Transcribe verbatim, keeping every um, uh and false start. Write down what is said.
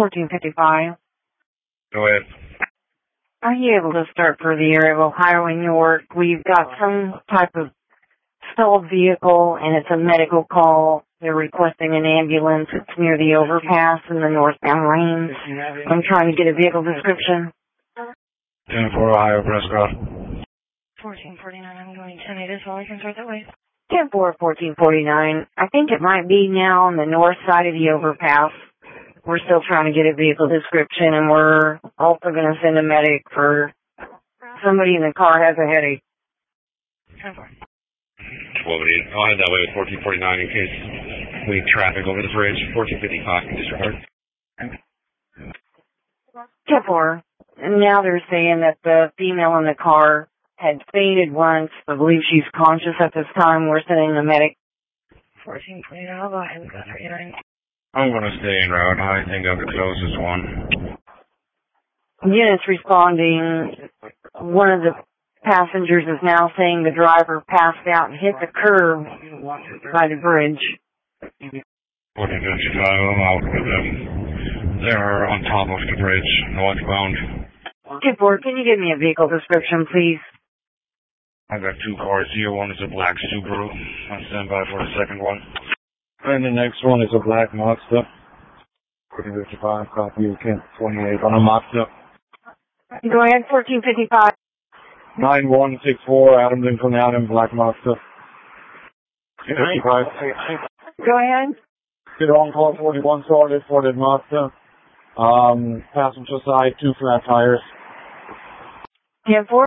fourteen fifty-five. Go ahead. Are you able to start for the area of Ohio and York? We've got some type of stalled vehicle, and it's a medical call. They're requesting an ambulance. It's near the overpass in the northbound lanes. I'm trying to get a vehicle description. ten four Ohio, Prescott. fourteen forty-nine, I'm going ten eight as well. I can start that way. ten four, fourteen forty-nine. I think it might be now on the north side of the overpass. We're still trying to get a vehicle description, and we're also going to send a medic for somebody in the car has a headache. ten four. twelve eighty. I'll head that way with fourteen forty-nine in case we need traffic over the bridge. fourteen fifty-five, disregard. ten four. And now they're saying that the female in the car had fainted once. I believe she's conscious at this time. We're sending the medic. fourteen twenty-nine, I'll go ahead with that thirty-nine. I'm going to stay en route. I think I'm the closest one. Units responding. One of the passengers is now saying the driver passed out and hit the curb by the bridge. fourteen fifty-five, I'm out with them. They're on top of the bridge, northbound. ten four, can you give me a vehicle description, please? I've got two cars here. One is a black Subaru. I'll stand by for the second one. And the next one is a black Mazda. fourteen fifty-five, copy you, Kent twenty-eight on a Mazda. Go ahead, fourteen fifty-five. nine one six four, Adam Lincoln Adam, black Mazda. fifty-five. Go ahead. Get on call forty-one, sorted, sorted Mazda. Um, passenger side, two flat tires. ten four.